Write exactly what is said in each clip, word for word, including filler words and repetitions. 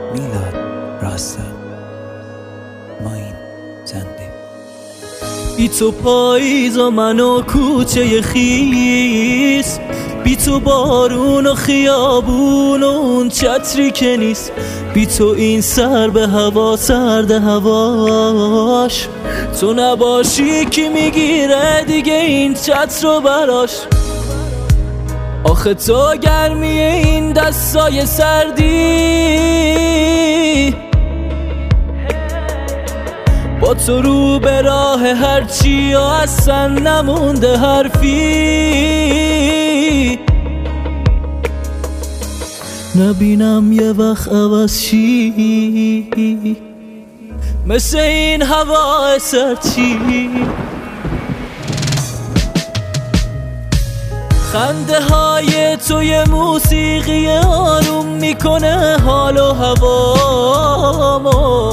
میلاد راستن ما این زنده. بی تو پاییز و من و کوچه خیس، بی تو بارون و خیابون و اون چتری که نیست، بی تو این سر به هوا سرد هواش، تو نباشی کی میگیره دیگه این چتر رو براش. آخه تو گرمی این دستای سردی، با تو رو به راه هرچی و اصلا نمونده حرفی. نبینم یه وقت عوض شی مثل این هوا سرچی. خنده های تو یه موسیقی آروم میکنه حال و هوامو،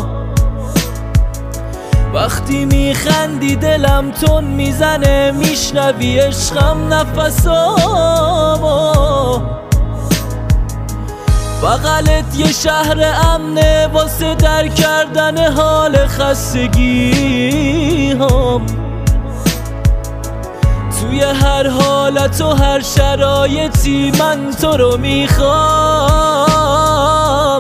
وقتی میخندی دلم تون میزنه، میشنوی عشقم نفسامو. بغلت یه شهر امنه واسه در کردن حال خستگی هم، توی هر حالت و هر شرایطی من تو رو میخوام.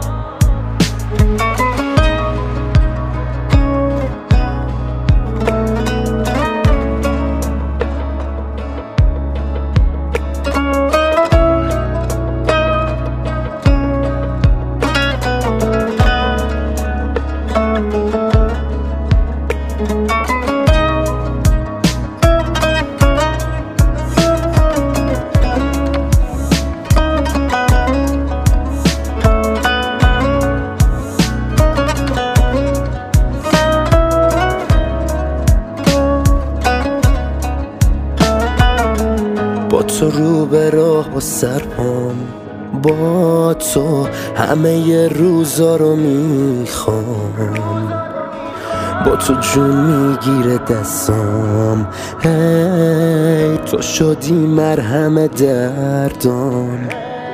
با تو رو به راه با سرپام، با تو همه ی روزا رو میخوام، با تو جون میگیره دستام، هی تو شدی مرهم دردام.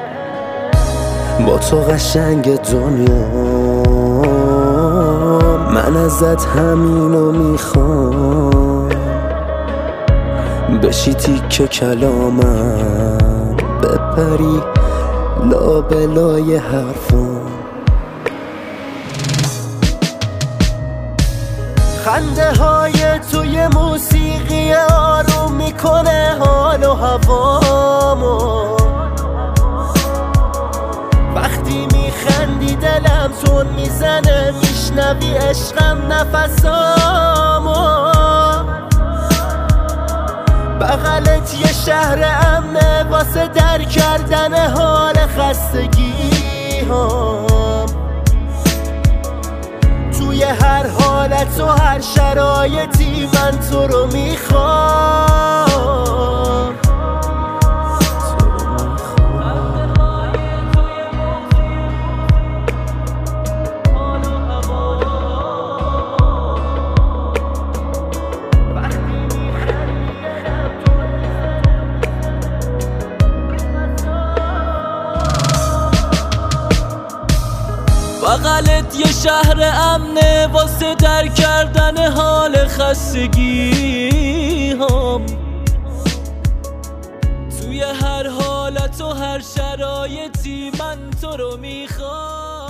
با تو قشنگ دنیا من ازت همینو میخوام، بشی تیکه کلامم بپری لابلای حرفم. خنده های تو یه موسیقی آروم میکنه حال و هوامو، وقتی میخندی دلم تون میزنه، میشنوی عشقم نفسامو. بغلت یه شهر امنه واسه در کردن حال خستگی هم، توی هر حالت و هر شرایطی من تو رو میخوام. بغلت یه شهر امنه واسه در کردن حال خستگی هم، توی هر حالت و هر شرایطی من تو رو میخوام.